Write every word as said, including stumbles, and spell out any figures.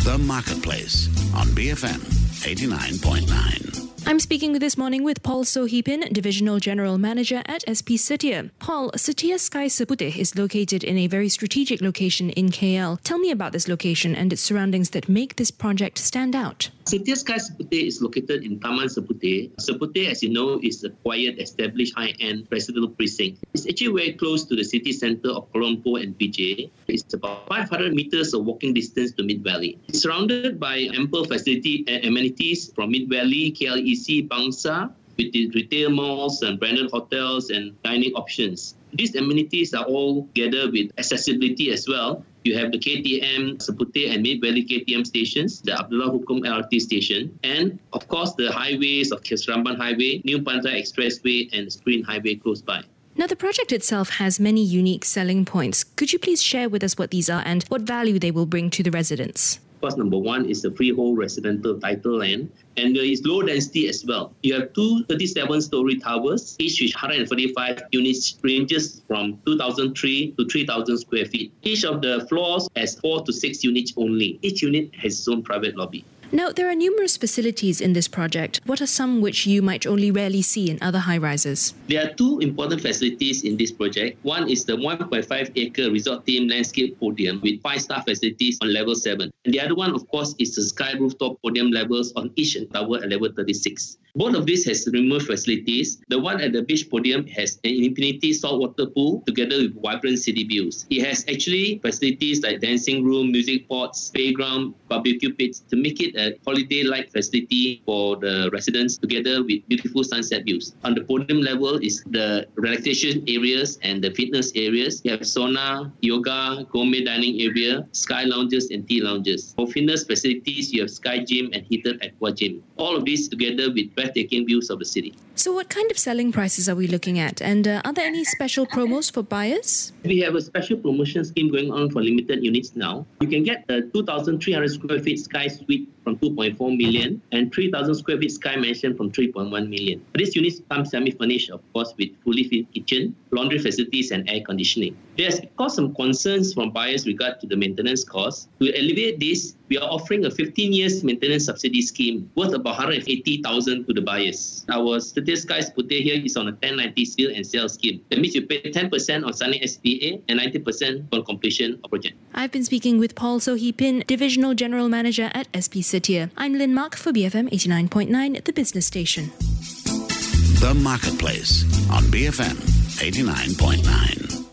The Marketplace on B F M eighty-nine point nine. I'm speaking this morning with Paul Sohipin, Divisional General Manager at S P Setia. Paul, Setia Sky Seputeh is located in a very strategic location in K L. Tell me about this location and its surroundings that make this project stand out. Setia Sky Seputeh is located in Taman Seputeh. Seputeh, as you know, is a quiet, established, high-end residential precinct. It's actually very close to the city centre of Kuala Lumpur and P J. It's about five hundred metres of walking distance to Mid Valley. It's surrounded by ample facility and amenities from Mid Valley, K L E C, Bangsa, with the retail malls and branded hotels and dining options. These amenities are all together with accessibility as well. You have the K T M Seputeh and Mid Valley K T M stations, the Abdullah Hukum L R T station, and of course the highways of Seramban Highway, New Pantai Expressway and Screen Highway close by. Now, the project itself has many unique selling points. Could you please share with us what these are and what value they will bring to the residents? Course, number one is the freehold residential title land, and there is low density as well. You have two thirty-seven story towers, each with one hundred forty-five units, ranges from two thousand three to three thousand square feet. Each of the floors has four to six units only. Each unit has its own private lobby. Now, there are numerous facilities in this project. What are some which you might only rarely see in other high-rises? There are two important facilities in this project. One is the one point five acre resort theme landscape podium with five-star facilities on level seven. And the other one, of course, is the sky rooftop podium levels on each tower at level thirty-six. Both of these has removed facilities. The one at the beach podium has an infinity saltwater pool together with vibrant city views. It has actually facilities like dancing room, music pots, playground, barbecue pits to make it a holiday-like facility for the residents together with beautiful sunset views. On the podium level is the relaxation areas and the fitness areas. You have sauna, yoga, gourmet dining area, sky lounges and tea lounges. For fitness facilities, you have sky gym and heated aqua gym. All of these together with breathtaking views of the city. So what kind of selling prices are we looking at? And uh, are there any special promos for buyers? We have a special promotion scheme going on for limited units now. You can get a two thousand three hundred square feet sky suite from two point four million and three thousand square feet sky mansion from three point one million. These units come semi-furnished, of course, with fully fit kitchen, laundry facilities and air conditioning. There's caused some concerns from buyers regard to the maintenance costs. To alleviate this, we are offering a fifteen years maintenance subsidy scheme worth about one hundred eighty thousand to the buyers. Our Setia Sky Seputeh here is on a ten ninety seal and sell scheme. That means you pay ten percent on signing S P A and ninety percent on completion of project. I've been speaking with Paul Sohipin, Divisional General Manager at S P Setia. I'm Lynn Mark for B F M eighty-nine point nine, the business station. The Marketplace on B F M eighty-nine point nine.